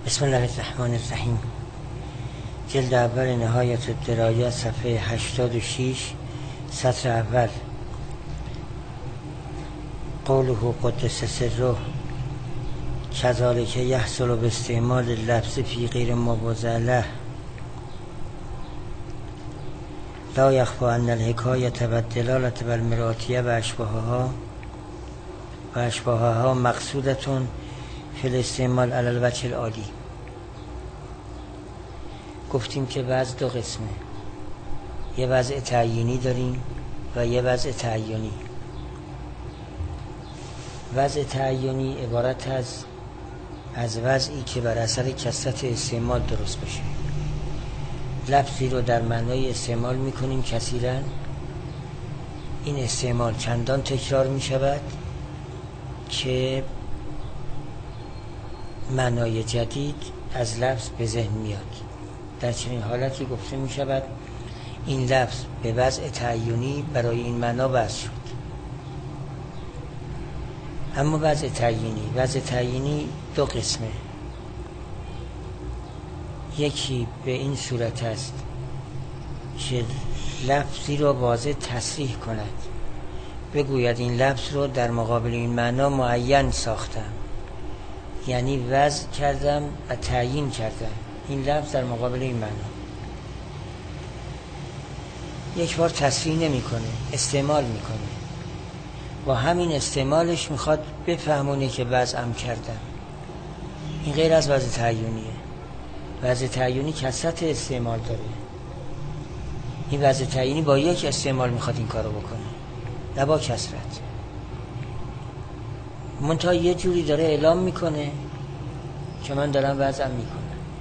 بسم الله الرحمن الرحیم. جلد اول نهایت الدرايه صفحه 86 سطر اول. قوله قدس سره کذالک یحصل باستعمال اللفظ فی غیر مبوضع له لا یخفی ان الحکایة و الدلالة و المراتیه و اشباهها مقصودتون فی الاستعمال علی الوجه العالی. گفتیم که وضع دو قسمه، یه وضع تعیینی داریم و یه وضع تعیینی. وضع تعیینی عبارت از وضعی که بر اثر کثرت استعمال درست بشه. لفظی رو در معنای استعمال میکنیم کثیراً، این استعمال چندان تکرار میشود که معنای جدید از لفظ به ذهن میاد. در چنین حالتی گفته می شود این لفظ به وضع تعیینی برای این معنا وضع شد. اما وضع تعیینی دو قسمه. یکی به این صورت است که لفظی را واضح تصریح کند، بگوید این لفظ رو در مقابل این معنا معین ساختم، یعنی وضع کردم و تعیین کردم این لفظ در مقابل این معنا. یک بار تصریح نمی کنه، استعمال میکنه، با همین استعمالش میخواد بفهمونه که وضعم کردم. این غیر از وضع تعیینیه. وضع تعیینی کثرت استعمال داره. این وضع تعیینی با یک استعمال میخواد این کارو بکنه، نه با کثرت. منتها یه جوری داره اعلام میکنه که من دارم وضعم میکنم،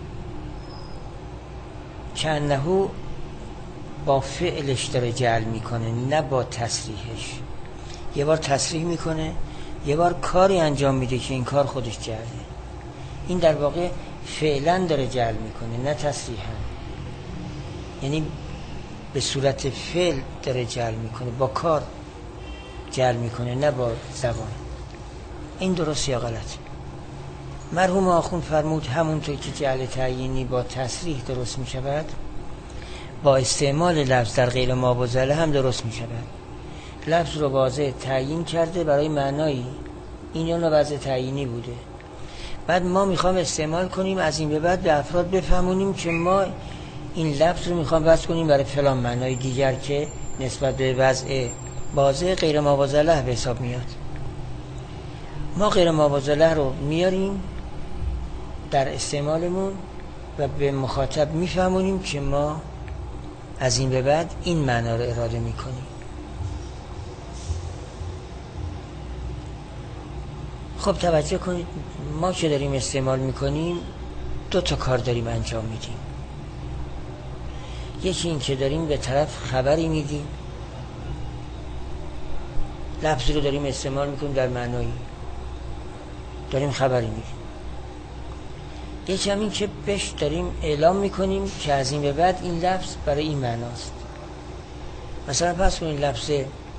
که انهو با فعلش داره جعل میکنه نه با تصریحش. یه بار تصریح میکنه، یه بار کاری انجام میده که این کار خودش جعله. این در واقع فعلا داره جعل میکنه نه تصریحا، یعنی به صورت فعل داره جعل میکنه، با کار جعل میکنه نه با زبان. این درست یا غلط؟ مرحوم آخوند فرمود همونطور که جعل تعیینی با تصریح درست می شود، با استعمال لفظ در غیر مابوضع له هم درست می شود. لفظ رو واضح تعیین کرده برای معنایی، این اون وضع تعیینی بوده. بعد ما میخوام استعمال کنیم، از این به بعد به افراد بفهمونیم که ما این لفظ رو میخوام وضع کنیم برای فلان معنای دیگر که نسبت به وضع واضح غیر مابوضع له به حساب میاد. ما غیر مابوضع له رو میاریم در استعمالمون و به مخاطب میفهمونیم که ما از این به بعد این معنا رو اراده میکنیم. خب توجه کنید، ما که داریم استعمال میکنیم دو تا کار داریم انجام میدیم. یکی این که داریم به طرف خبری میدیم، لفظی رو داریم استعمال میکنیم در معنایی، داریم خبری میدیم. یکی همین که بهش داریم اعلام میکنیم که از این به بعد این لفظ برای این معناست. مثلا پس کنید لفظ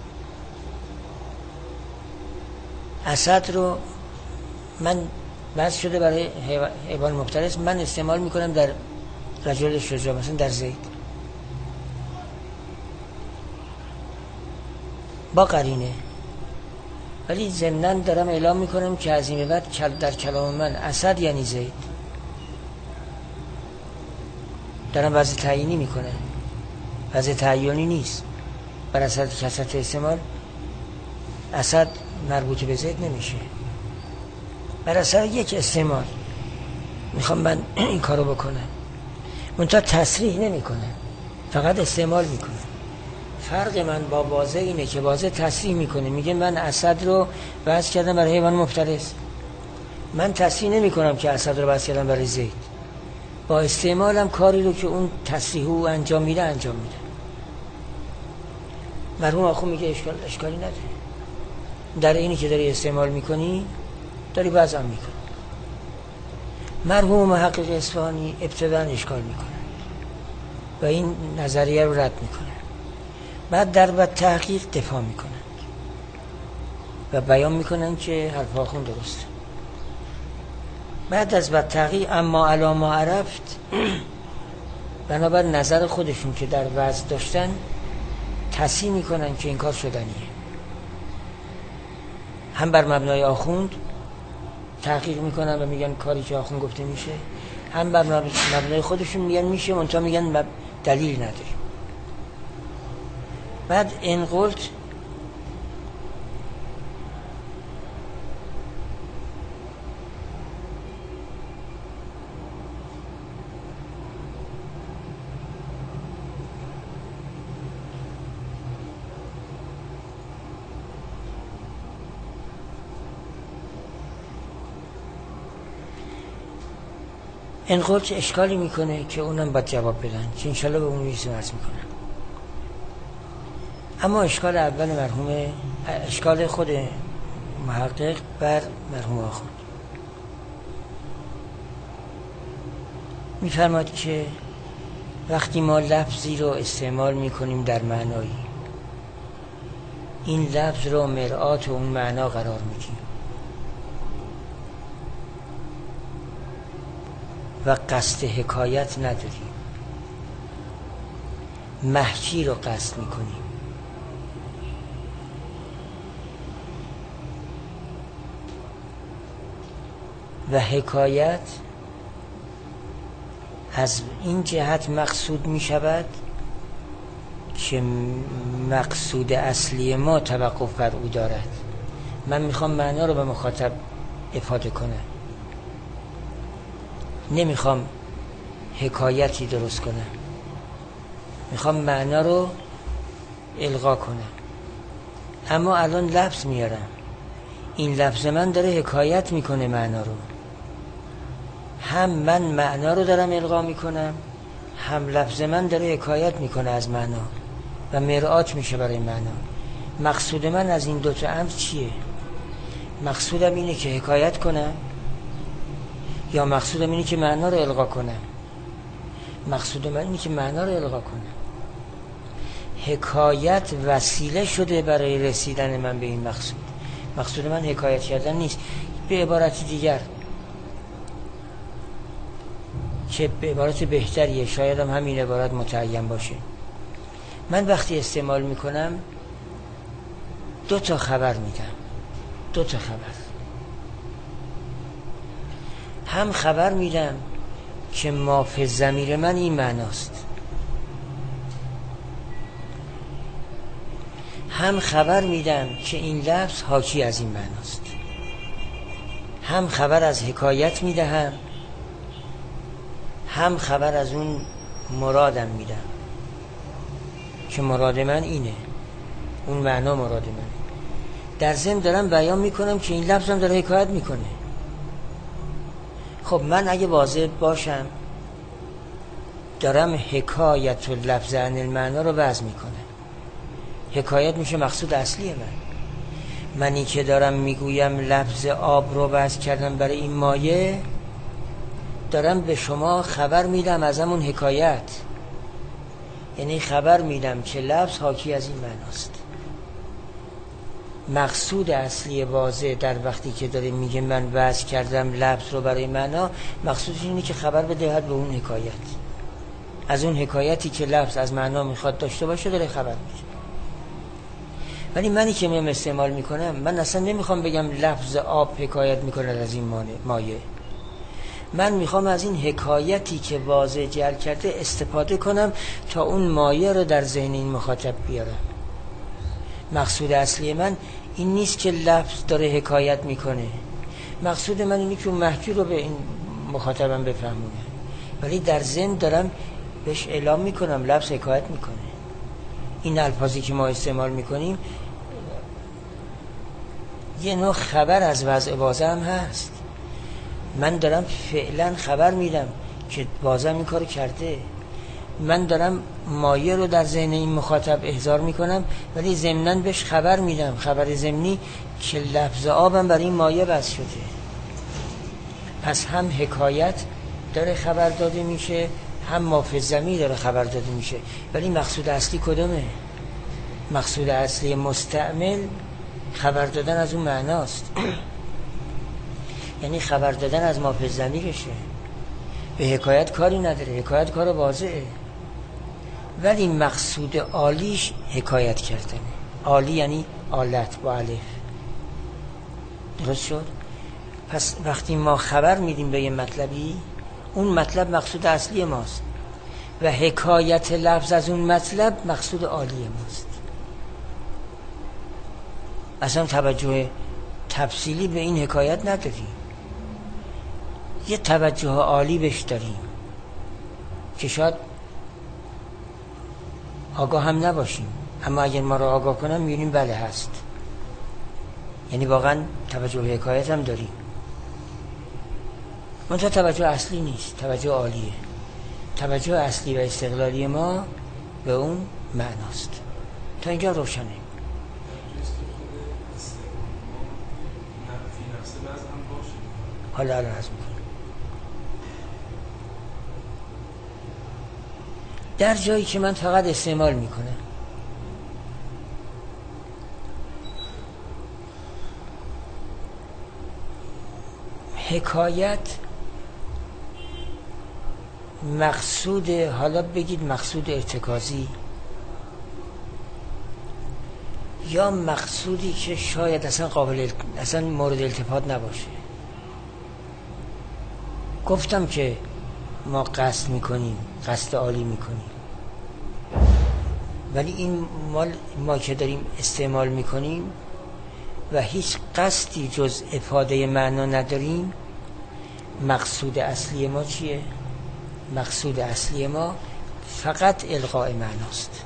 اسد رو من وضع شده برای حیوان مفترس، من استعمال میکنم در رجل شجاع، مثلا در زید، با قرینه، ولی ضمناً دارم اعلام میکنم که از این به بعد در کلام من اسد یعنی زید. دارم وضع تعیینی میکنه، وضع تعیینی نیست. بر اثر کثرت استعمال اسد مربوط به زید نمیشه. بر اثر یک استعمال میخوام من این کارو بکنم، منتها تصریح نمیکنه، فقط استعمال میکنه. فرق من با واضح اینه که واضح تصریح میکنه، میگه من اسد رو وضع کردم برای حیوان مفترس. من تصریح نمیکنم که اسد رو وضع کردم برای زید، با استعمالم کاری رو که اون تصریح او انجام میده انجام میده. مرحوم آخوند میگه اشکالی نداره، در اینی که داری استعمال میکنی داری وضع میکنی. مرحوم محقق اصفهانی ابتداً اشکال میکنه و این نظریه رو رد میکنه، بعد در تحقیق دفاع میکنن و بیان میکنن که حرف آخوند درسته. بعد از بعد تحقیق اما علی ما عرفت، بنابر نظر خودشون که در وضع داشتن تصحیح میکنن که این کار شدنیه. هم بر مبنای آخوند تحقیق میکنن و میگن کاری که آخوند گفته میشه، هم بر مبنای خودشون میگن میشه، منتها میگن دلیل نداره. بعد این قلت این قلت اشکالی میکنه که اونم باید جواب بدن که انشالله به اون میرسیم عرض میکنم. اما اشکال اول مرحوم، اشکال خود محقق بر مرحوم آخوند میفرماد که وقتی ما لفظی رو استعمال میکنیم در معنایی، این لفظ رو مرآت اون معنا قرار میدیم و قصد حکایت نداریم، محکی رو قصد میکنیم. و حکایت از این جهت مقصود می شود که مقصود اصلی ما توقف بر او دارد. من میخوام معنا رو به مخاطب افاده کنم، نمیخوام حکایتی درست کنم، میخوام معنا رو القا کنم. اما الان لفظ میارم، این لفظ من داره حکایت میکنه معنا رو، هم من معنا رو دارم القا میکنم، هم لفظ من داره حکایت میکنه از معنا و مرآت میشه برای معنا. مقصود من از این دوتا امر چیه؟ مقصودم اینه که حکایت کنم یا مقصودم اینه که معنا رو القا کنم؟ مقصود من اینه که معنا رو القا کنم. حکایت وسیله شده برای رسیدن من به این مقصود. مقصود من حکایت کردن نیست. به عبارت دیگر که به عبارت بهتریه، شاید هم همین عبارت متعین باشه، من وقتی استعمال میکنم دو تا خبر میدم، دو تا خبر. هم خبر میدم که ما فی ضمیر من این معناست، هم خبر میدم که این لفظ حاکی از این معناست. هم خبر از حکایت میدهم، هم خبر از اون مرادم میدم که مراد من اینه، اون معنا مراد من. در ضمن دارم بیان میکنم که این لفظم داره حکایت میکنه. خب من اگه واضح باشم دارم حکایت و لفظ عن المعنا رو وضع میکنه، حکایت میشه مقصود اصلی منی که دارم میگویم لفظ آب رو وضع کردم برای این مایه، دارم به شما خبر میدم از همون حکایت، یعنی خبر میدم که لفظ حاکی از این معناست. مقصود اصلی واضح در وقتی که داره میگه من وضع کردم لفظ رو برای معنا، مقصودش اینه که خبر بدهد به اون حکایت، از اون حکایتی که لفظ از معنا میخواد داشته باشه داره خبر میده. ولی منی که من استعمال میکنم، من اصلا نمیخوام بگم لفظ آب حکایت میکنه از این مایه، من میخوام از این حکایتی که واضح جعل کرده استفاده کنم تا اون مایه رو در ذهن این مخاطب بیارم. مقصود اصلی من این نیست که لفظ داره حکایت میکنه، مقصود من اینه که اون محکی رو به این مخاطبم بفهمونه، ولی در ذهن دارم بهش اعلام میکنم لفظ حکایت میکنه. این الفاظی که ما استعمال میکنیم یه نوع خبر از وضع واضح هم هست. من دارم فعلا خبر میدم که واضح این کارو کرده، من دارم مایه رو در ذهن این مخاطب احضار میکنم، ولی ضمناً بهش خبر میدم، خبر ضمنی که لفظ آبم برای این مایه بس شده. پس هم حکایت داره خبر داده میشه، هم ما فی الضمیر داره خبر داده میشه، ولی مقصود اصلی کدومه؟ مقصود اصلی مستعمل خبر دادن از اون معناست. یعنی خبر دادن از ما فی ضمیرشه. به حکایت کاری نداره، حکایت کار واضحه، ولی مقصود عالیش حکایت کردنه. عالی یعنی آلت با الف. درست شد؟ پس وقتی ما خبر میدیم به یه مطلبی، اون مطلب مقصود اصلی ماست و حکایت لفظ از اون مطلب مقصود عالی ماست. اصلا توجه تفصیلی به این حکایت نداریم، یه توجه عالی بهش داریم که شاید آگاه هم نباشیم، اما اگر ما را آگاه کنم میبینیم بله هست. یعنی واقعا توجه به حکایت هم داریم، منتها توجه اصلی نیست، توجه عالیه. توجه اصلی و استقلالی ما به اون معناست. تا اینجا روشنه. حالا عرض میکنم. در جایی که من فقط استعمال میکنم، حکایت مقصود، حالا بگید مقصود ارتکازی یا مقصودی که شاید اصلا مورد التفات نباشه. گفتم که ما قصد میکنیم، قصد عالی میکنیم، ولی این ما که داریم استعمال میکنیم و هیچ قصدی جز افاده معنا نداریم، مقصود اصلی ما چیه؟ مقصود اصلی ما فقط القاء معناست.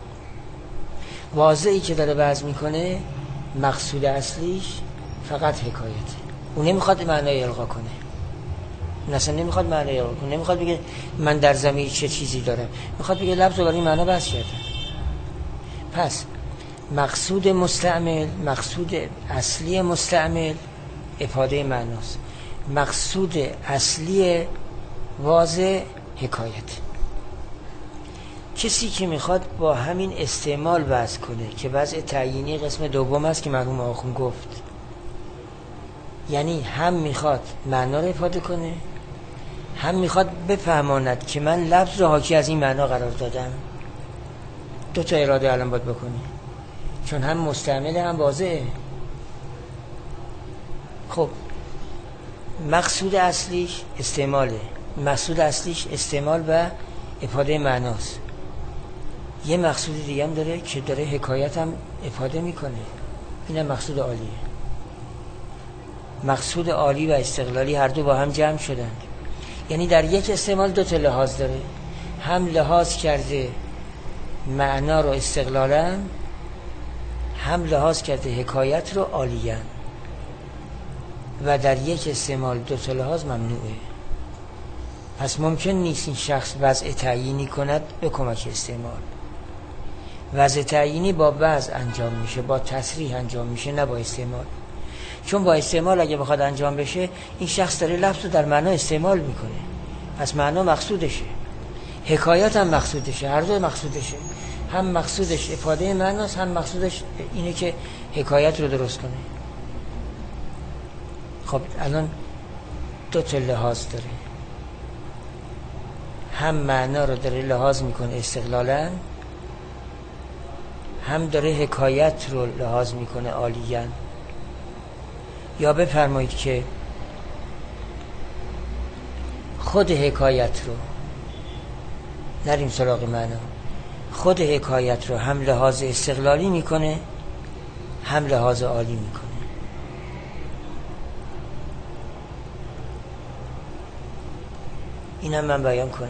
واضحی که داره وضع میکنه مقصود اصلیش فقط حکایته. اون نمیخواد معنای القا کنه، اون اصلا نمیخواد معنای القا کنه، نمیخواد بگه من در ضمیر چه چیزی دارم، میخواد بگه لفظ رو برای معنا بس کردم. پس مقصود مستعمل، مقصود اصلی مستعمل افاده معناست، مقصود اصلی واضح حکایت. کسی که میخواد با همین استعمال وضع کنه که وضع تعیینی قسم دوم است که مرحوم آخوند گفت، یعنی هم میخواد معنا رو افاده کنه، هم میخواد بفهماند که من لفظ رو حاکی از این معنا قرار دادم. دو تا اراده الان باید بکنه، چون هم مستعمل هم واضحه. خب مقصود اصلیش استعماله، مقصود اصلیش استعمال و افاده معناست. یه مقصود دیگه هم داره که داره حکایت هم افاده میکنه، اینم مقصود عالیه. مقصود عالی و استقلالی هر دو با هم جمع شدن، یعنی در یک استعمال دو تا لحاظ داره، هم لحاظ کرده معنا رو استقلالا، هم لحاظ کرده حکایت رو عالیاً، و در یک استعمال دو تا لحاظ ممنوعه. پس ممکن نیست این شخص وضع تعیینی کند به کمک استعمال. وضع تعیینی با وضع انجام میشه، با تصریح انجام میشه، نه با استعمال. چون با استعمال اگه بخواد انجام بشه، این شخص داره لفظ رو در معنا استعمال میکنه، پس معنا مقصودشه، حکایت هم مقصودشه، هر دو مقصودشه. هم مقصودش افاده معناست، هم مقصودش اینه که حکایت رو درست کنه. خب الان دو تا لحاظ داره، هم معنا رو داره لحاظ میکنه استقلالا، هم داره حکایت رو لحاظ میکنه عالیاً. یا بفرمایید که خود حکایت رو نریم سراغ معنا، خود حکایت رو هم لحاظ استقلالی میکنه، هم لحاظ عالی میکنه. اینم من بیان کنه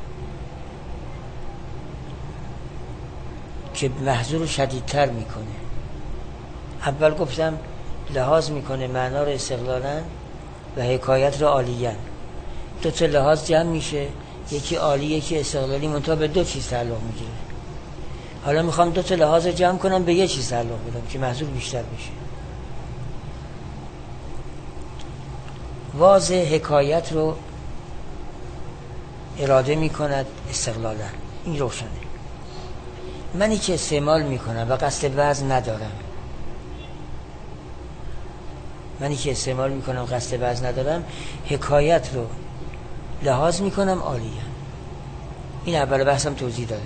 که محضور شدیدتر میکنه. اول گفتم لحاظ میکنه معنا رو استقلالا و حکایت رو عالیاً. دو تا لحاظ جمع میشه، یکی عالی یکی استقلالی، منتها به دو چیز تعلق میگیره. حالا میخوام دو تا لحاظ جمع کنم به یه چیز تعلق بدم که محضور بیشتر بشه. واضح حکایت رو اراده میکند استقلالا، این روشنه. منی که استعمال میکنم و قصد وزن ندارم، منی که استعمال میکنم قصد وزن ندارم، حکایت رو لحاظ میکنم عالیه. این اول بحثم توضیح دادم.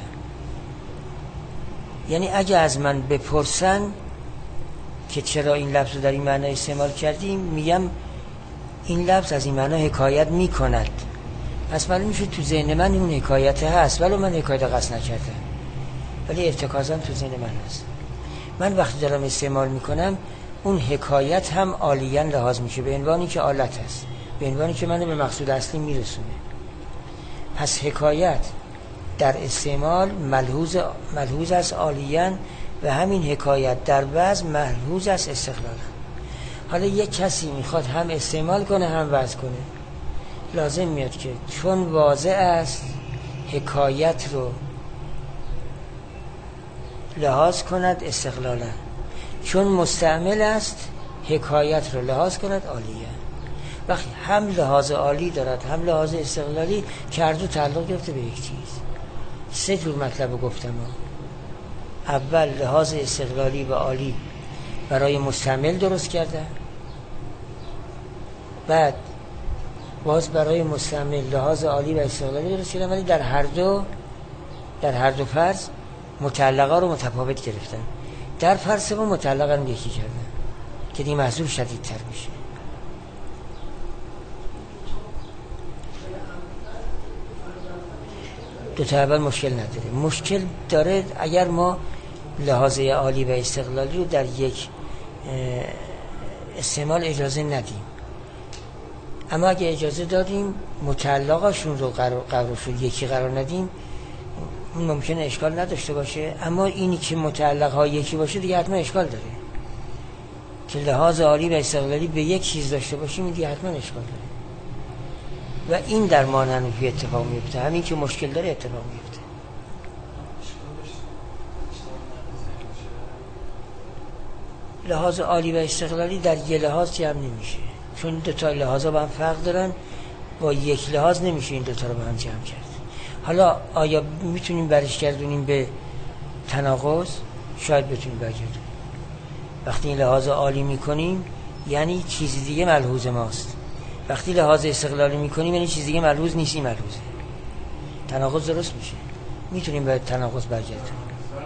یعنی اگه از من بپرسن که چرا این لفظ رو در این معنی استعمال کردیم، میگم این لفظ از این معنی حکایت میکند، پس معلوم میشه تو ذهن من اون حکایت هست، ولی من حکایت قصد نکردم، ولی ارتکازم تو ذهن من هست. من وقتی دارم استعمال میکنم اون حکایت هم عالیاً لحاظ میشه به عنوانی که آلت هست، به عنوانی که منو به مقصود اصلی میرسونه. پس حکایت در استعمال ملحوظ است عالیاً و همین حکایت در وزن ملحوظ است استقلالاً. حالا یک کسی میخواد هم استعمال کنه هم وزن کنه، لازم میاد که چون واضح است حکایت رو لحاظ کند استقلالا، چون مستعمل است حکایت رو لحاظ کند عالیه. وقتی هم لحاظ عالی دارد هم لحاظ استقلالی که هر دو تعلق گرفته به یک چیز. 3 جور مطلب گفتم. اول لحاظ استقلالی و عالی برای مستعمل درست کرده، بعد باز برای مستعمل لحاظ عالی و استقلالی درست کردن، ولی در هر دو فرض متعلقه رو متفاوت گرفتن. در فرض سوم متعلقه رو یکی کردن که این محصول شدیدتر میشه. دو تا اول مشکل نداره. مشکل داره اگر ما لحاظ عالی و استقلالی رو در یک استعمال اجازه ندیم. اما اگه اجازه دادیم متعلقاشون رو قرارشون یکی قرار ندیم، اون ممکنه اشکال نداشته باشه. اما اینی که متعلق ها یکی باشه دیگه حتما اشکال داره. که لحاظ عالی و استقلالی به یک چیز داشته باشیم دیگه حتما اشکال داره. و این در مانحنفی اتفاق میفته، همین که مشکل داره اتفاق میفته. لحاظ عالی و استقلالی در یک لحاظ جمع نمیشه، چون دو تا لحاظا با هم فرق دارن، با یک لحاظ نمیشه این دو تا رو با هم جمع کرد. حالا آیا میتونیم برش گردونیم به تناقض؟ شاید بتونیم برگردونیم. وقتی این لحاظ عالی میکنیم یعنی چیز دیگه ملحوظ ماست، وقتی لحاظ استقلالی میکنیم یعنی چیز دیگه ملحوظ نیست، این ملحوظه. تناقض درست میشه، میتونیم به تناقض برگردونیم.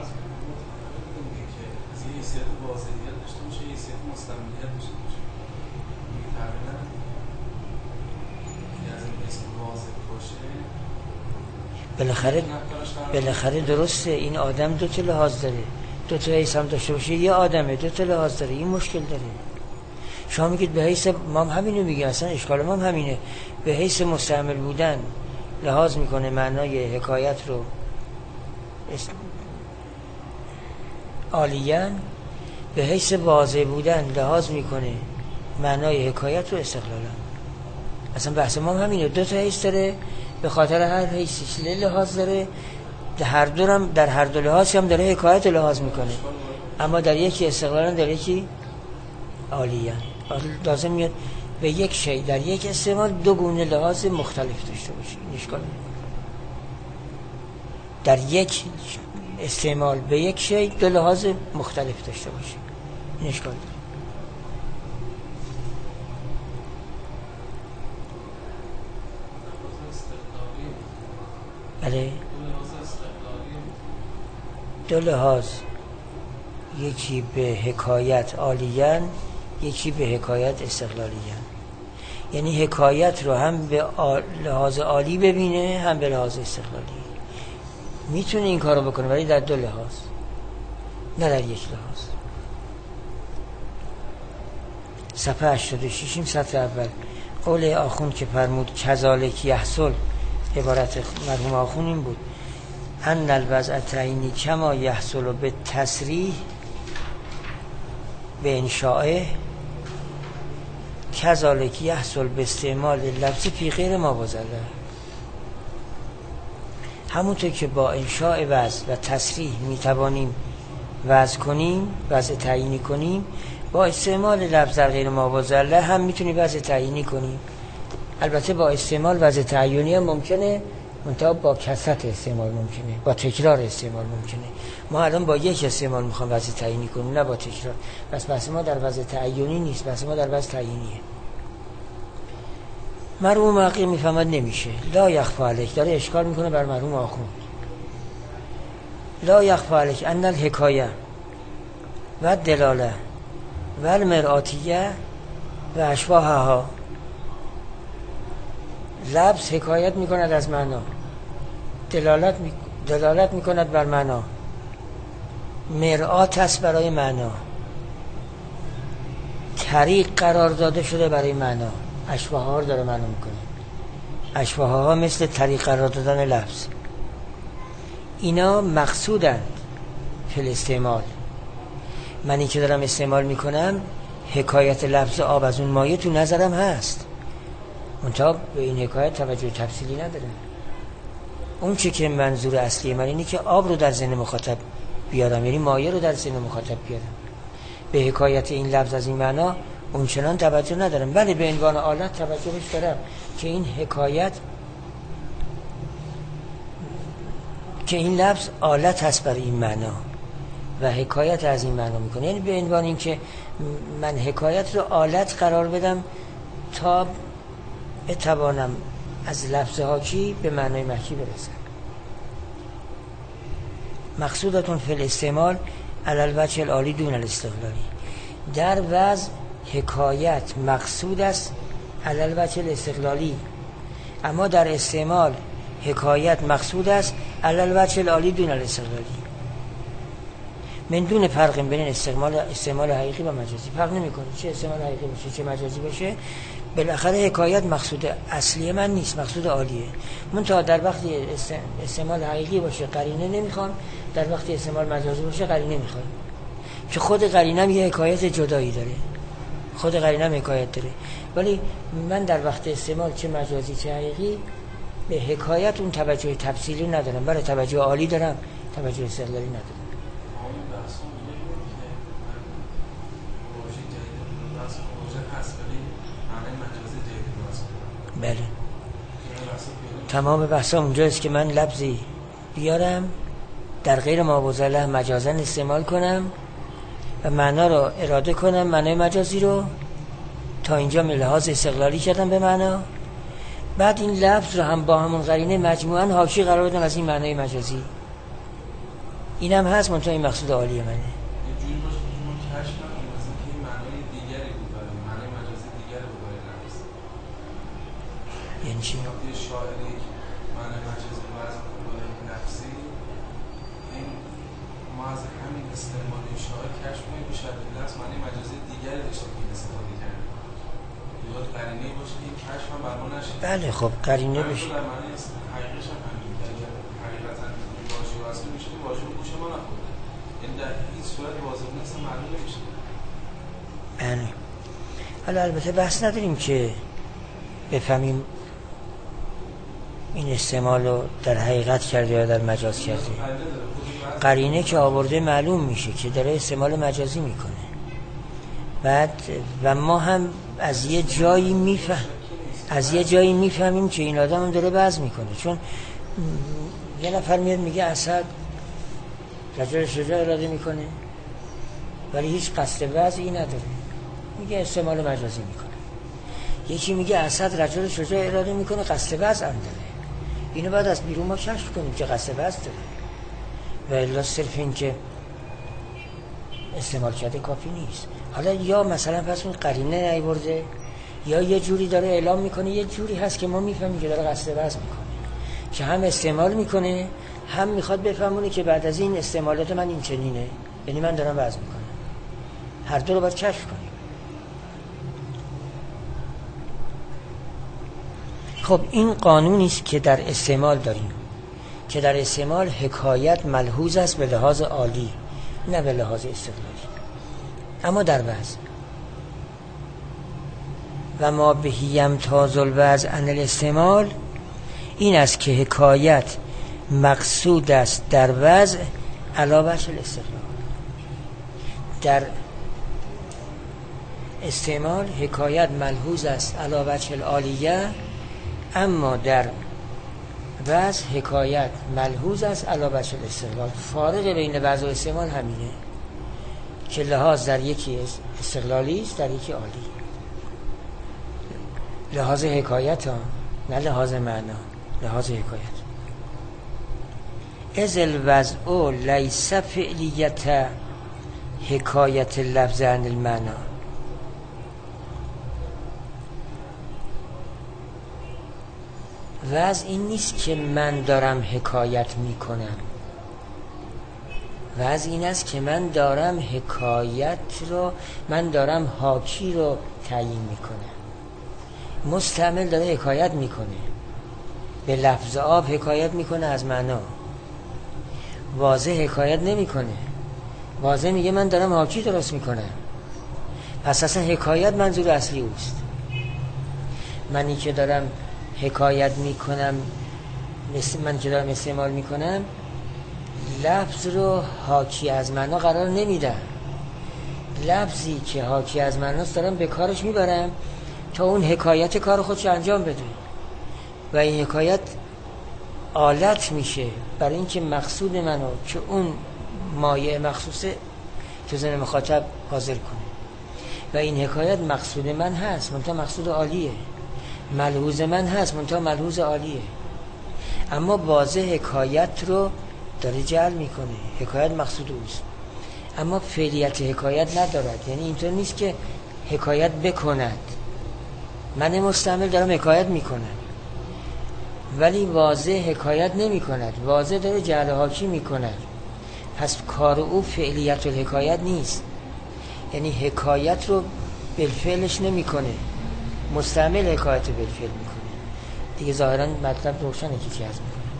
بالاخره درسته این آدم دو تا لحاظ داره، دو تا حیث هم داشته باشه، یه آدمه دو تا لحاظ داره، این مشکل داره. شما میگید به حیث ما هم همینو میگیم، اصلا اشکال ما هم همینه، به حیث مستعمل بودن لحاظ میکنه معنای حکایت رو عالیاً، به حیث واضح بودن لحاظ میکنه معنای حکایت رو استقلالاً. اصلا بحث ما هم همینه، دو تا حیث داره، به خاطر هر حیث لحاظ داره، در هر دو لحاظ هم داره حکایت لحاظ میکنه، اما در یکی استقلالاً در یکی عالیاً. لازم میاد به یک شی در یک استعمال دو گونه لحاظ مختلف داشته باشه، این اشکال در یک استعمال به یک شی دو لحاظ مختلف داشته باشه، این اشکال بله. دو لحاظ، یکی به حکایت عالیاً، یکی به حکایت استقلالیاً. یعنی حکایت رو هم به لحاظ عالی ببینه هم به لحاظ استقلالی. میتونه این کارو بکنه ولی در دو لحاظ، نه در یک لحاظ. صفحه 86 سطر اول قول آخوند که فرمود کذالک یحصل، عبارت مرحوم آخوند این بود: ان الوضع تعینی کما یحصل به تصریح به انشاءه کذالک یحصل به استعمال لفظ فی غیر ما وضع. همونطور که با انشاء وضع و تصریح میتوانیم وضع کنیم، وضع تعیینی کنیم، با استعمال لفظ در غیر ما وضع هم میتونیم وضع تعیینی کنیم. البته با استعمال وضع تعیینی هم ممکنه منتها با کثرت استعمال ممکنه، با تکرار استعمال ممکنه. ما الان با یک استعمال میخوام وضع تعیینی کنیم، نه با تکرار. بس ما در وضع تعیینی نیست، بس ما در وضع تعیینیه. مرحوم محقق میفهمد نمیشه. لا یخفی علیک، داره اشکال میکنه بر مرحوم آخوند. لا یخفی علیک ان الحکایه و دلاله و المرآتیه و اشباهها. لفظ حکایت میکند از معنا، دلالت میکند بر معنا، مرآت است برای معنا، طریق قرار داده شده برای معنا. اشباهها رو داره معنا میکنه. اشباهها مثل طریق قرار دادن لفظ. اینا مقصودند فی استعمال. منی که دارم استعمال میکنم حکایت لفظ آب از اون مایه تو نظرم هست، منتها به این حکایت توجه تفصیلی نداره. اون چه که منظور اصلی من اینه که آب رو در ذهن مخاطب بیارم، یعنی مایه رو در ذهن مخاطب بیارم. به حکایت این لفظ از این معنا اون چنان توجه ندارم، ولی به عنوان آلت توجهش دارم که این حکایت، که این لفظ آلت هست برای این معنا و حکایت از این معنا میکنه. یعنی به عنوان این که من حکایت رو آلت قرار بدم تا بتوانم از لفظ حاکی به معنای محکی برسم. مقصودتون فی الاستعمال علی الوجه العالی دون الاستقلالی. در وضع حکایت مقصود است علی الوجه الاستقلالی، اما در استعمال حکایت مقصود است علی الوجه العالی دون الاستقلالی. من دون فرق بین استعمال حقیقی و مجازی. فرق نمی‌کنه چه استعمال حقیقی باشه چه مجازی باشه، بالاخره حکایت مقصود اصلی من نیست، مقصود عالیه. منتها در وقتی استعمال حقیقی باشه قرینه نمیخوام، در وقتی استعمال مجازی باشه قرینه میخوام، که خود قرینه یه حکایت جدایی داره، خود قرینه حکایت داره. ولی من در وقت استعمال چه مجازی چه حقیقی به حکایت اون توجه تفصیلی ندارم، برای توجه عالی دارم، توجه استقلالی ندارم. بله، تمام بحثا اونجاست که من لفظی بیارم در غیر مابوزله مجازا استعمال کنم و معنا رو اراده کنم، معنای مجازی رو تا اینجا من لحاظ استقلالی کردم به معنا، بعد این لفظ رو هم با همون قرینه مجموعاً حاشیه قرار بدم از این معنای مجازی. اینم هست، منتها این مقصود عالیه منه. یعنی چی؟ شاعری معنی مجازی و از نفسی، این ما از همین استعمال شاعر کشف کنیم بیشتر لفظ معنی مجازی دیگری داشته که استفاده کرده یا قرینه باشه که این کشف هم بر ما نشه. بله خب قرینه بشه، در معنی حقیقش هم همین حقیقتا واژه اصلی میشه که واژه گوش ما نخورده، یعنی در هیچ صورت واضح نیست، معلوم نمیشه. بله. حالا البته بحث نداریم که بفهمیم این استعمال رو در حقیقت کرده یا در مجاز کرده. قرینه که آورده معلوم میشه که داره استعمال مجازی میکنه. بعد و ما هم از یه جایی میفهمیم که این آدم هم داره بحث میکنه، چون یه نفر میاد میگه اسد رجل شجاع اراده میکنه ولی هیچ قصد وضعی نداره، میگه استعمال مجازی میکنه. یکی میگه اسد رجل شجاع اراده میکنه قصد وضع هم داره. اینو بعد از بیرون ما کشف کنیم که قصد وضع داره، و الا صرف این که استعمال کرده کافی نیست. حالا یا مثلا پس اون قرینه نیورده یا یه جوری داره اعلام میکنه، یه جوری هست که ما میفهمیم که داره قصد وضع میکنه، که هم استعمال میکنه هم میخواد بفهمونه که بعد از این استعمالات من این چنینه، یعنی من دارم وضع میکنم. هر دو رو باید کشف کنیم. خب این قانونی است که در استعمال داریم، که در استعمال حکایت ملحوظ است به لحاظ عالی نه به لحاظ استقلالی. اما در وضع و ما بهیم تاز الوضع عن الاستعمال، این است که حکایت مقصود است در وضع علاوه الاستقلال. در استعمال حکایت ملحوظ است علاوه العالیه، اما در وضع حکایت ملحوظ است علی وجه الاستقلال. فارق بین وضع و استعمال همینه که لحاظ در یکی استقلالی است، در یکی عالی. لحاظ حکایت ها، نه لحاظ معنا، لحاظ حکایت. از الوضع لیس فعلیت حکایت لفظ عن المعنا. وضع این نیست که من دارم حکایت میکنم، وضع این است که من دارم حکایت رو، من دارم حاکی رو تعیین میکنم. مستعمل داره حکایت میکنه، به لفظ آب حکایت میکنه از معنا. واضح حکایت نمیکنه، واضح میگه من دارم حاکی درست میکنم. پس اصلا حکایت منظور اصلی اوست. منی که دارم حکایت میکنم، من که دارم استعمال میکنم، لفظ رو حاکی از معنا قرار نمیدم. لفظی که حاکی از معناست دارم به کارش میبرم تا اون حکایت کار خودش انجام بده و این حکایت آلت میشه برای اینکه مقصود منو که اون مایه مخصوصه تو ذهن مخاطب حاضر کنه. و این حکایت مقصود من هست، منتها مقصود عالیه. ملحوظ من هست، منتها ملحوظ عالیه. اما واضح حکایت رو داره جعل میکنه، حکایت مقصود اوست. اما فعلیت حکایت ندارد، یعنی اینطور نیست که حکایت بکند. من مستعمل دارم حکایت میکنم ولی واضح حکایت نمی کند، واضح داره جعل حاکی می کند. پس کار او فعلیت الحکایت نیست، یعنی حکایت رو بالفعلش نمی کنه، مستعمل حکایت رو بالفعل می کنه. دیگه ظاهرا مطلب روشنه که چی از می کنه.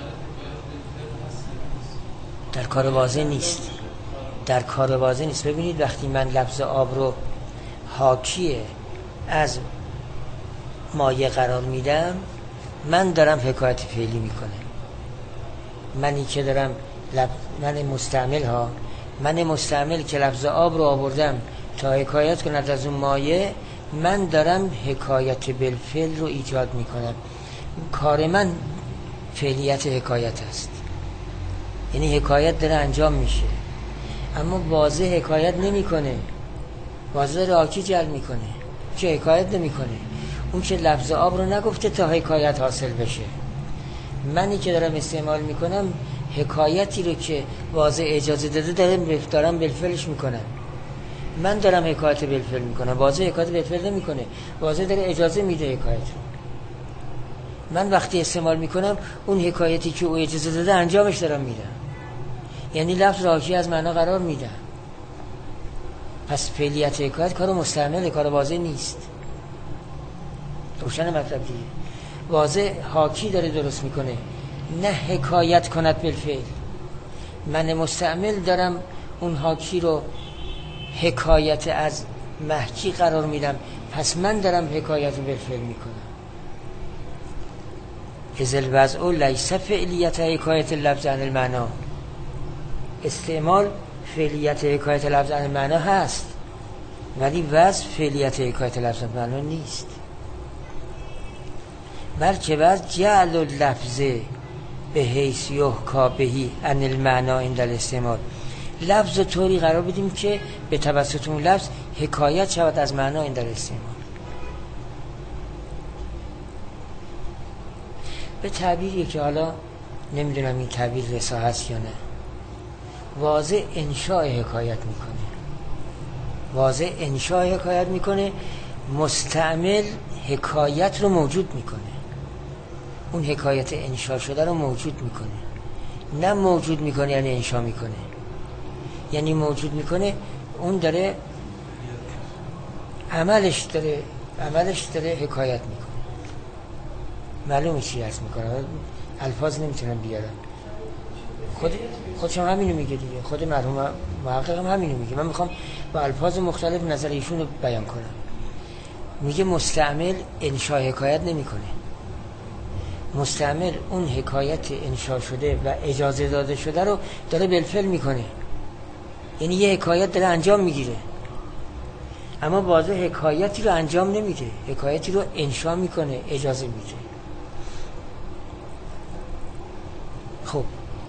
در کار واضح نیست، در کار واضح نیست. ببینید وقتی من لفظ آب رو حاکیه از مایه قرار میدم، من دارم حکایت فعلی میکنه. منی که دارم من مستعمل که لفظ آب رو آوردم تا حکایت کند از اون مایه، من دارم حکایت بالفعل رو ایجاد میکنم. کار من فعلیت حکایت است، یعنی حکایت داره انجام میشه اما واضح حکایت نمیکنه، واضح داره حاکی جلب میکنه که حکایت نمیکنه. اون که لفظ آب رو نگفته تا حکایت حاصل بشه. منی که دارم استعمال میکنم حکایتی رو که واضح اجازه داده دارم بالفعلش میکنم. من دارم حکایت بالفعل میکنم، واضح حکایت بالفعل نمیکنه، واضح داره اجازه میده حکایت رو. من وقتی استعمال میکنم اون حکایتی که او اجازه داده انجامش دارم میدم، یعنی لفظ حاکی از معنا قرار میدم. پس فعلیت حکایت کار مستعمل، کار واضح نیست. روشن مطلب دیگه. واضح حاکی داره درست میکنه، نه حکایت کند بالفعل. من مستعمل دارم اون حاکی رو حکایت از محکی قرار میدم، پس من دارم حکایت رو بالفعل میکنم. از الوضع لیس فعلیت حکایت لفظ عن المعنا. استعمال فعلیت حکایت لفظ عن المعنا هست ولی وضع فعلیت حکایت لفظ عن المعنا نیست. بلکه وضع جعل اللفظ به حیث یحکا بهی عن المعنا عند الاستعمال. لفظ طوری قرار بدیم که به توسط اون لفظ حکایت شود از معنا عند الاستعمال. به تعبیری که حالا نمیدونم این تعبیر رسا هست یا نه، واضح انشاء حکایت میکنه، واضح انشاء حکایت میکنه، مستعمل حکایت رو موجود میکنه، اون حکایت انشاء شده رو موجود میکنه. نه موجود میکنه یعنی انشاء میکنه، یعنی موجود میکنه اون داره عملش داره حکایت میکنه. معلومه چی عرض میکنه، الفاظ نمیتونم بیارم، خودشم همینو میگه دیگه، خود مرحوم محقق هم همینو میگه. من میخوام با الفاظ مختلف نظر ایشون رو بیان کنم. میگه مستعمل انشاء حکایت نمیکنه، مستعمل اون حکایت انشاء شده و اجازه داده شده رو داره بالفعل میکنه، یعنی یه حکایت داره انجام میگیره اما واضح حکایتی رو انجام نمیده، حکایتی رو انشاء میکنه، اجازه میده. خب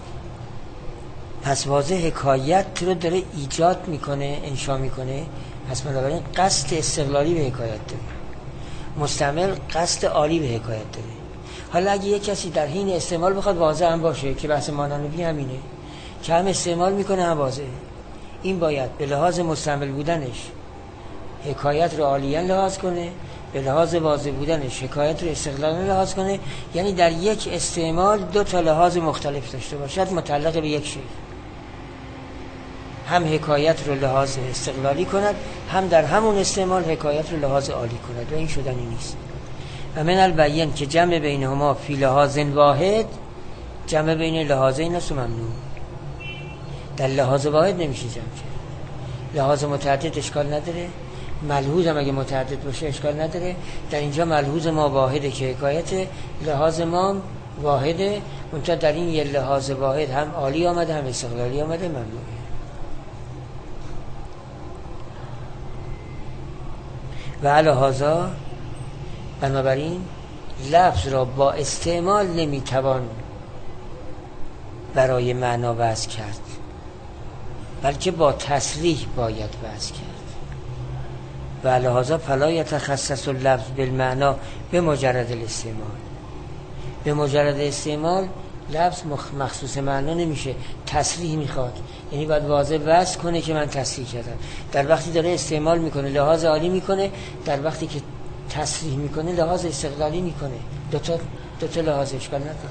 پس واضح حکایت رو داره ایجاد میکنه، انشا میکنه، پس بنابراین قصد استقلالی به حکایت داره، مستعمل قصد عالی به حکایت داره. حالا اگه یک کسی در حین استعمال بخواد واضح هم باشه که بحث مانانوی همینه که هم استعمال میکنه هم واضحه، این باید به لحاظ مستعمل بودنش حکایت رو عالیاً لحاظ کنه، به لحاظ واضح بودنش حکایت رو استقلالاً لحاظ کنه، یعنی در یک استعمال دو تا لحاظ مختلف داشته باشد متعلق به یک شی، هم حکایت رو لحاظ استقلالی کند، هم در همون استعمال حکایت رو لحاظ عالی کند و این شدنی نیست. و من البین که جمع بینهما فی لحاظ واحد، جمع بین لحاظین است و ممنوع. در لحاظ واحد نمیشه جمع کرد. لحاظ متعدد اشکال نداره، ملحوظ هم اگه متعدد باشه اشکال نداره. در اینجا ملحوظ ما واحده که حکایت، لحاظ ما واحده، منتها در این یه لحاظ واحد هم عالی آمده هم استقلالی آمده، ممنوعه. و علی هذا، بنابراین لفظ را با استعمال نمیتوان برای معنا وضع کرد، بلکه با تصریح باید وضع کرد. و علی هذا فلا یتخصص اللفظ بالمعنا به مجرد الاستعمال. به مجرد استعمال لفظ مخصوص معنا نمیشه، تصریح میخواد، یعنی باید واضح وضع کنه که من تصریح کردم. در وقتی داره استعمال میکنه لحاظ عالی میکنه، در وقتی که تصریح میکنه لحاظ استقلالی میکنه. دو تا لحاظ اشکال نداره.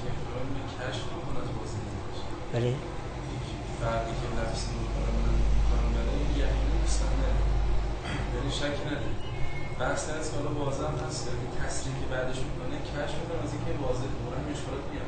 بله. فرقی که لفظی میکنم برای یعنی مستنده یعنی شک نداره. بحث هست که حالا واضح هست که تصریح که بعدش میکنه کشف میکنه از اینکه واضح بورم اشکالات میاد.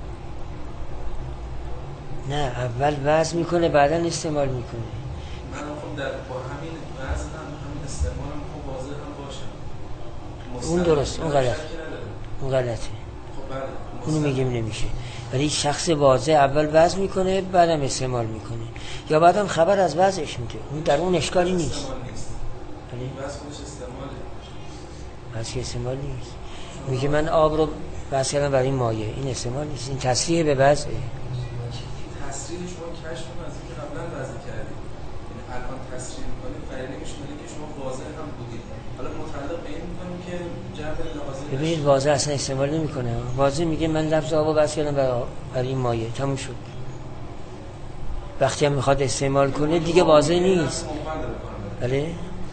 نه، اول وضع میکنه بعدا استعمال میکنه. من خب در با همین وضع همین استعمال هم خب واضح هم باشه. اون درست، اون غلط. اون غلطه. خب بله. اونو میگیم نمیشه. ولی شخص واضح اول وضع میکنه بعدم استعمال میکنه، یا بعدم خبر از وضعش میده. اون در اون اشکالی نیست. ولی وضع خودش استعماله. وضع استعمال نیست. میگه من آب رو وضع کردم برای این مایه، این استعمال نیست، این تصریح به وضعه. تصریح شما کشف کنید از اینکه قبلا وضع کردید، یعنی الان تصریح میکنید قرینه میشه که شما واضح هم بودید. حالا متعلق به این میکنیم که جنب لحاظ ببینید واضح اصلا استعمال نمیکنه. واضح میگه من لفظ آب رو وضع کردم برای این مایه، تموم شد. وقتی هم میخواد استعمال کنه دیگه واضح نیست. بله؟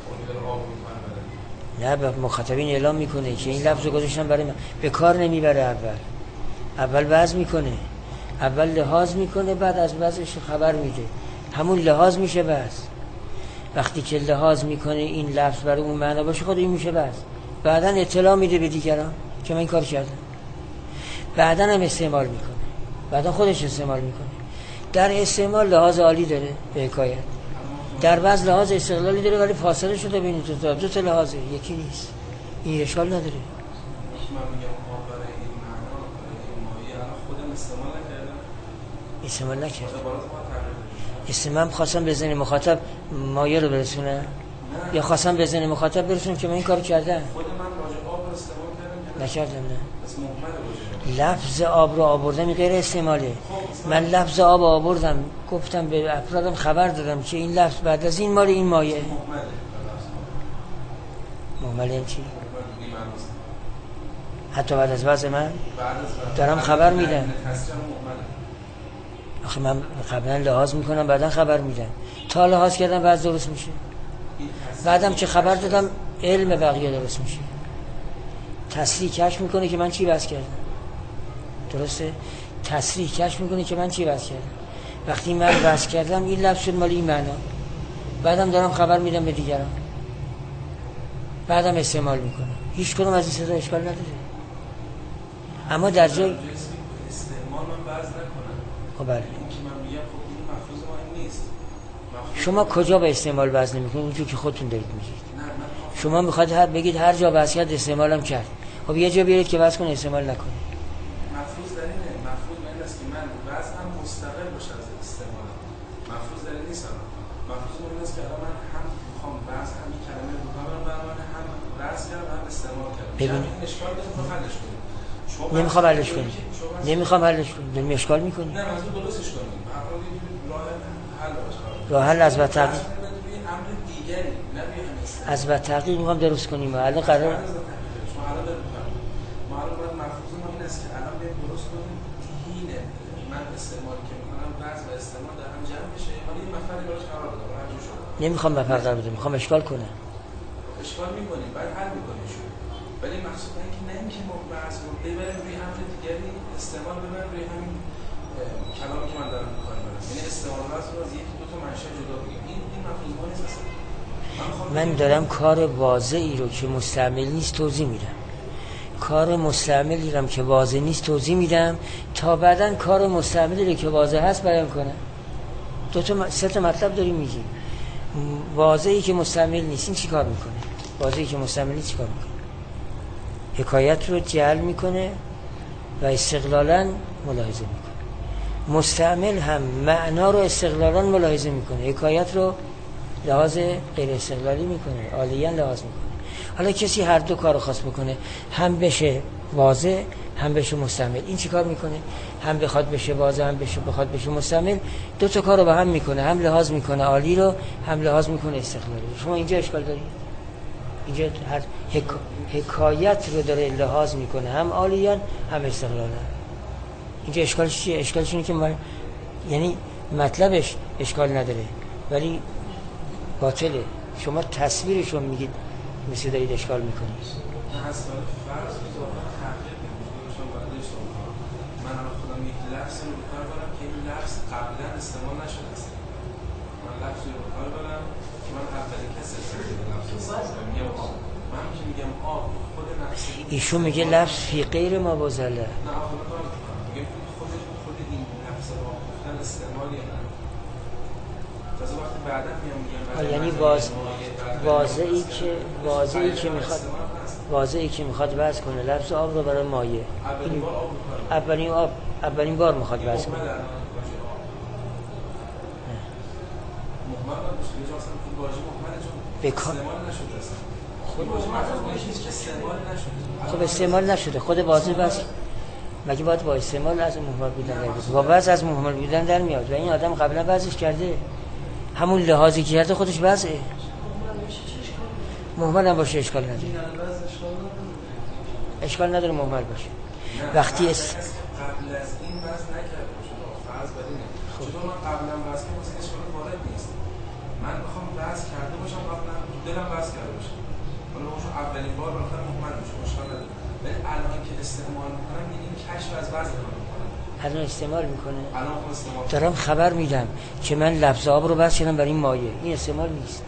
نه، به مخاطبین اعلام میکنه که این لفظ رو گذاشتم برای من، به کار نمیبره. اول وضع میکنه، اول لحاظ میکنه، بعد از وضعش خبر میده، همون لحاظ میشه وضع. وقتی که لحاظ میکنه این لفظ برای اون معنا باشه خود این میشه وضع. بعدن اطلاع میده به دیگران که من این کار کردم، بعدن هم استعمال میکنه، بعدن خودش استعمال میکنه. در استعمال لحاظ عالی داره به حکایت، در وضع لحاظ استقلالی داره، ولی فاصله شده بین دو تا لحاظه، یکی نیست. این اشکال نداره. من میگم ما برای این معنا برای این مایه الان خودم استعمال نکردم. استعمال خواستم به ذهن مخاطب مایه رو برسونه، یا خواستم به ذهن مخاطب برسونم که من این کار کردم. خود من راجع آب رو استعمال کردم نکردم. نه، بس مهمل باشه. لفظ آب رو آوردم غیر استعماله. من لفظ آب آوردم، گفتم به افرادم خبر دادم که این لفظ بعد از این مال این مایه. مهمل این چی؟ حتی بعد از وضع من دارم خبر میدم. آخه من قبلا لحاظ میکنم بعدا خبر میدم، تا لحاظ کردم بعد درست میشه، بعدم که خبر دادم علم بقیه درست میشه. تصریح کشف میکنه که من چی وضع کردم. درسته؟ تصریح کشف میکنه که من چی وضع کردم. وقتی من وضع کردم این لفظ شد مال این معنا، بعدم دارم خبر میدم به دیگران، بعدم استعمال میکنم. هیچ کدوم از این سه تا اشکال نداره. اما در جای استعمال من وضع نکنم. خب بله. این که من میگم خب این مفروض ما این نیست. شما کجا به استعمال وضع نمیکنید؟ اونجور که خودتون دارید میگید. شما میخواید بگید هر جا وضع کرد استعمالم کرد. خب یه جا بیارید که وضع کنه استعمال نکنه. مفروض در اینه، مفروض من این است که من وضع هم مستقل باشه از استعمالم. مفروض در این نیست. مفروض این است که من هم میخوام وضع هم این کلمه رو بکنم، هم وضع کردم هم استعمال کردم. ببینید این اشکال داره، حلش کنیم. نمیخوام حلش کنیم. نمیخوام حلش کنیم. داریم اشکال میکنیم. نه منظور درستش کنیم. راه حل از بتقی امر دیگری نه از بتقی میخوام درست کنیم. الان قرار معلومات مفروض ما این است که الان بیایم درست کنیم هینه من استعمالی که میکنم بعض و استعمال در هم جمع بشه. حالا این مفهومی براش قرار بدم هر جور شد. نمیخوام بفرق قرار بدم. میخوام اشکال کنم. اشکال میکنیم بعد حل میکنیم شو. ولی مقصود اینه که نه اینکه ما بحث رو ببریم روی امر دیگری استعمال ببریم روی همین کلامی که من دارم میکنم. یعنی استعمال رو از یکی دو تا منشأ جدا بگیم. این مفهوم نیست اصلا. من دارم کار واضحی رو که مستعمل نیست توضیح میدم. کار مستعملی رو که واضح نیست توضیح میدم تا بعداً کار مستعملی رو که واضح هست بیان کنم. سه تا مطلب داریم میگیم. واضحی که مستعمل نیست این چی کار میکنه؟ واضحی که مستعمل نیست چی کار میکنه؟ حکایت رو جعل میکنه و استقلالاً ملاحظه میکنه. مستعمل هم معنا رو استقلالاً ملاحظه میکنه. حکایت رو لحاظ غیر استقلالی میکنه. عالیاً لحاظ میکنه. حالا کسی هر دو کارو خواست بکنه هم بشه واضح هم بشه مستعمل این چی کار میکنه؟ هم بخواد بشه واضح هم بخواد بشه مستعمل دو تا کارو با هم میکنه. هم لحاظ میکنه عالی رو هم لحاظ میکنه استقلالی. شما اینجا اشکال دارید؟ اینجا هر حکایت رو داره لحاظ میکنه هم عالیاً هم استقلالاً. اینجا اشکالش چیه؟ اشکالش اینه که یعنی مطلبش اشکال نداره ولی باطله. شما تصویرش رو میگید مثل دارید اشکال میکنید. نه اصلا فرض بذارم تحقیق نمیشه بعدش من الان خودم یک لفظ رو به کار برم که این لفظ قبلا استعمال نشده است. من لفظی رو به کار برم که من اولین کسی استفاده میگم آب. من که میگم آب خود نفس ایشون میگه لفظ فی غیر ما بازله. نه آقا میگم خود این لفظ آب گفتن استعمالی نه. تازه وقتی بعدا میگم یعنی واضحی که میخواد وضع کنه لفظ آب رو برای مایه. اولین بار میخواد وضع کنه. خب استعمال نشده. خود واضح بس مگه باید با استعمال از مهمل بودن در بیاد؟ با وضع از مهمل بودن در میاد و این آدم قبلا وضعش کرده. همون لحاظی که کرده خودش وضعه. مهمل هم باشه اشکال نداره. اشکال نداره مهمل باشه. وقتی قبل از این وضع نکرده باشه فرض بدینه. چطور من قبلا وضع کنم واسه اشکال وارد نیست. من میخوام وضع کرده باشم قبلا دلم وضع کرده باشه. حالا باشم اولین بار رفتم مهمل میشه اشکال نداره. ولی الان که استعمال میکنم این کشف از وضع میکنم. الان استعمال میکنه. دارم خبر میدم که من لفظ آب رو بس کردم برای این مایه. این استعمال نیست.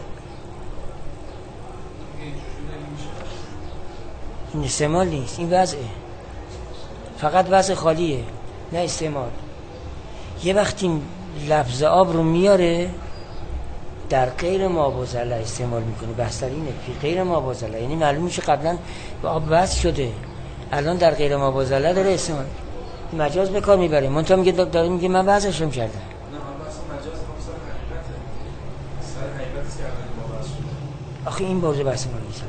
این استعمال نیست. این وضعه. فقط وضع خالیه نه استعمال. یه وقتی لفظ آب رو میاره در غیر مابوزله استعمال میکنه. بحث در اینه که غیر مابوزله یعنی معلوم میشه قبلا به آب وضع شده الان در غیر مابوزله داره استعمال. مجاز به کار میبره. منتها میگه داره میگه من وضعشم کردم. نه من اصلا مجاز خب سر حقیقت کردن با وضع شده. آخه این موضوع بحث ما نیست.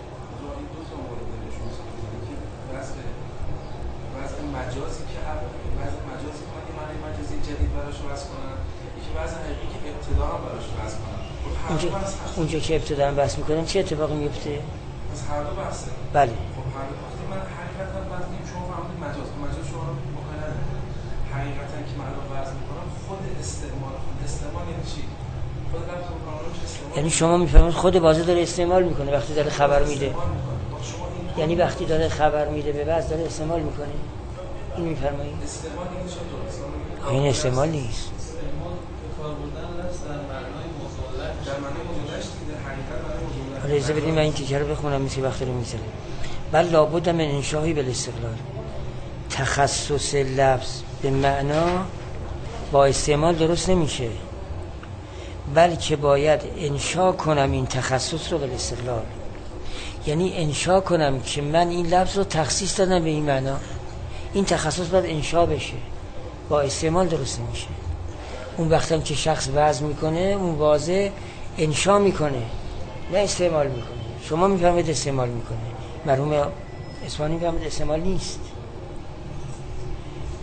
وضع مجازی که وضع مجازی که معنی مجازی جدید براش وضع کنن یکی وضع حقیقی که ابتدا هم براش وضع کنن. اونجا که ابتدا هم بحث میکنن چه اتفاقی میفته؟ از هر دو بحثه. بله. خب هر دو وقتی من حقیقتا وضع نیم شما فهمید مجاز شما ممکن نداره. حقیقتا که من وضع میکنم خود استعمال یعنی چی؟ خود لفظ کاملش استعمال. یعنی شما میفهمید خود بازه داره استعمال میکنه وقتی داره خبر میده. یعنی وقتی داره خبر میده به بعض داره استعمال میکنه. این میفرمایید؟ استعمال این چطور؟ این استعمال نیست. استعمال کار بودن لفظ در معنای مزالت در معنای مزالت در حقیقت معنای مزالت. اجازه بدید من این تیکه رو بخونم مثل وقتی رو میذاره. بل لابد من انشاهی بالاستقلال. تخصص لفظ به معنا با استعمال درست نمیشه. بلکه باید انشا کنم این تخصص رو بالاستقلال. یعنی انشا کنم که من این لفظ رو تخصیص دادم به این معنا. این تخصص باید انشا بشه. با استعمال درست نمیشه. اون وقتم که شخص وضع میکنه اون واضح انشا میکنه نه استعمال میکنه. شما میفهمید استعمال میکنه. مرحوم اصفهانی میفهمید استعمال نیست.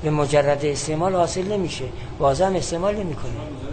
به مجرد استعمال حاصل نمیشه، واضح هم استعمال نمیکنه.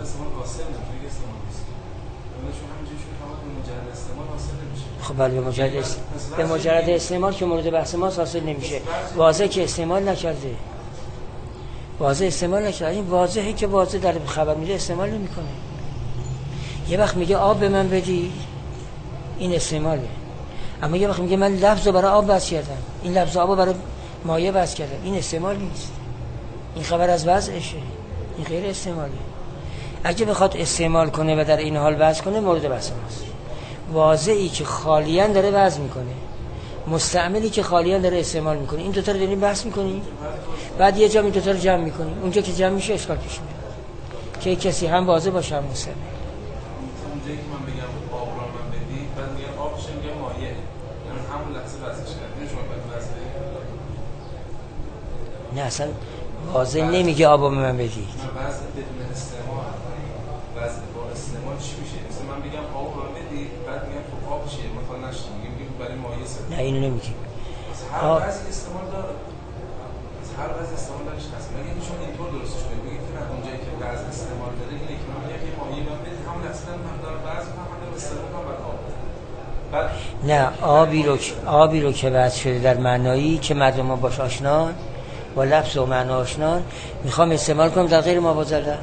خب بله به مجرد استعمال که مورد بحث ما حاصل نمیشه. واضح که استعمال نکرده، واضح استعمال نکرده، این واضحه که واضح در خبر میده استعمال نمیکنه. یه وقت میگه آب به من بدی، این استعماله. اما یه وقت میگه من لفظ رو برای آب بس کردم، این لفظ آب رو برای مایه بس کردم، این استعمال نیست، این خبر از وضعشه، این غیر استعماله. اگه بخواد استعمال کنه و در این حال وضع کنه مورد بحث ماست. واضحی که خالیاً داره وضع میکنه، مستعملی که خالیاً داره استعمال میکنه، این دوتا رو داریم بحث میکنیم. بعد یه جا این دوتا رو جمع میکنیم، اونجا که جمع میشه اشکال پیش میاد که کسی هم واضح باشه هم مستعمل. اونجایی که من بگم آب رو من بدی، بعد میگم آب شه، میگم مایه، یعنی همون لحظه وضعش کرد. این شما باید وضعه؟ نه اصلا واضح نمیگه آب رو من بدی. من وضع بدون استعمال، وضع با استعمال چی میشه؟ مثلا من بگم آب رو من بدی، بعد میگم خب آب چیه؟ مثلا نشدم، میگم برای مایه سر. نه اینو نمیگیم. هر وضع استعمال داره. هر وضع استعمال دارش هست. مگه شما اینطور درستش کنید بگید که نه اونجایی که وضع استعمال داره اینه که من میگم که مایه من بدی، همون لحظه من دارم وضع کنم، من دارم استعمال کنم، بعد آب. نه آبی رو که وضع شده در معنایی که مردم ما باش آشنان، با لفظ و معنا آشنان، میخوام استعمال کنم در غیر ماباضله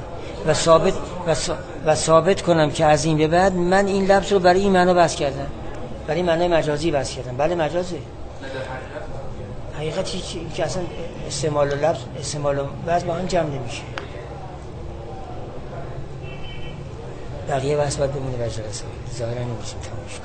و ثابت کنم که از این به بعد من این لفظ رو برای این معنا بس کردم، برای معنای مجازی بس کردم. بله مجازه. حقیقت هیچی که اصلا استعمال و لفظ استعمال و وضع با هم جمع نمیشه. بقیه بحث باید بمونه بجرسه ظاهرا نمیشیم تماشا.